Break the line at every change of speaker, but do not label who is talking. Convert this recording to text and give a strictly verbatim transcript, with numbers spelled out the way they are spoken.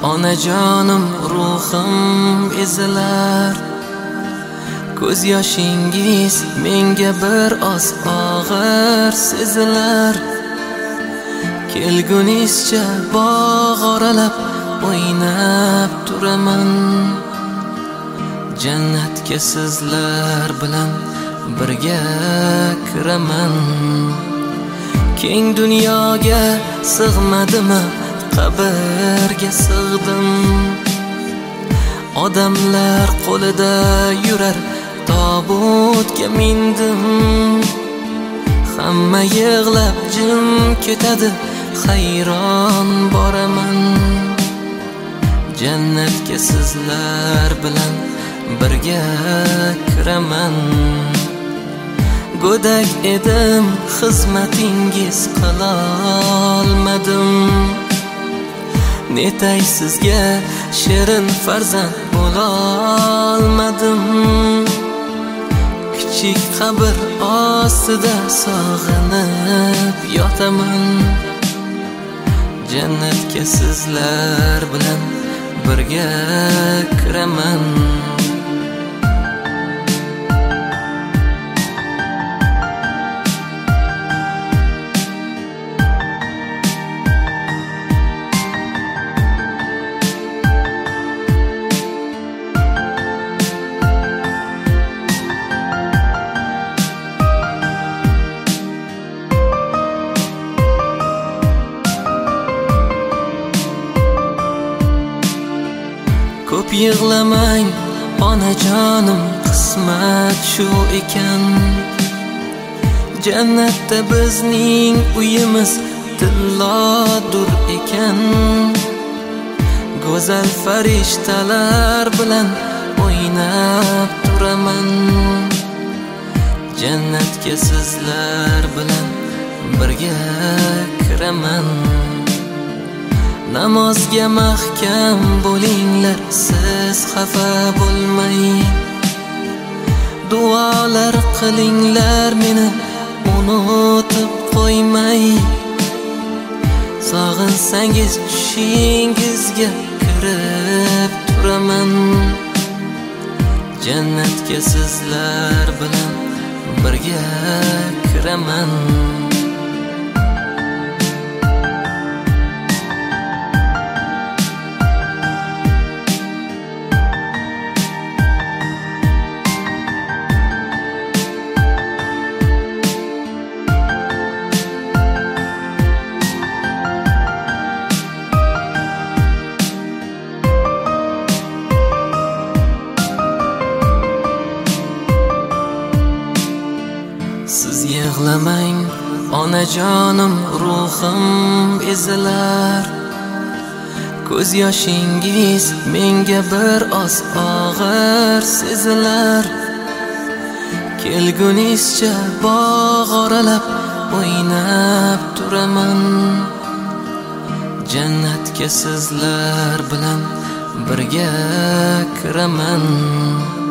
onajonim ruhim ezilar. Ko'z yoshingiz menga bir oz og'ir sezilar. Kelgunizcha bog' oralab o'ynab turaman. Jannatga sizlar bilan birga kiraman. Keng dunyoga sig'madimmi, qabrga sig'dim. Odamlar qo'lida yurar tobutga mindim. Hamma yig'lab jim ketadi, hayron boraman. Jannatga sizlar bilan birga kiraman. Go'dak edim, xizmatingiz qilolmadim. Netay sizga shirin farzand bo'lolmadim. Kichik qabr ostida sog'inib yotaman. Jannatga sizlar bilan birga kiraman. Ko'p yig'lamang onajonim, qismat shu ekan. Jannatda bizning uyimiz tillodur ekan. Go'zal farishtalar bilan o'ynab turaman. Jannatga sizlar bilan birga kiraman. Namozga mahkam bo'linglar, siz xafa bo'lmay. Duolar qilinglar, meni unutib qo'ymay. Sog'insangiz tushingizga kirib turaman. Jannatga sizlar bilan birga kiraman. Siz yig'lamang onajonim, ruhim ezilar. Ko'z yoshingiz menga bir oz og'ir sezilar. Kelgunizcha bog' oralab o'ynab turaman. Jannatga sizlar bilan birga kiraman.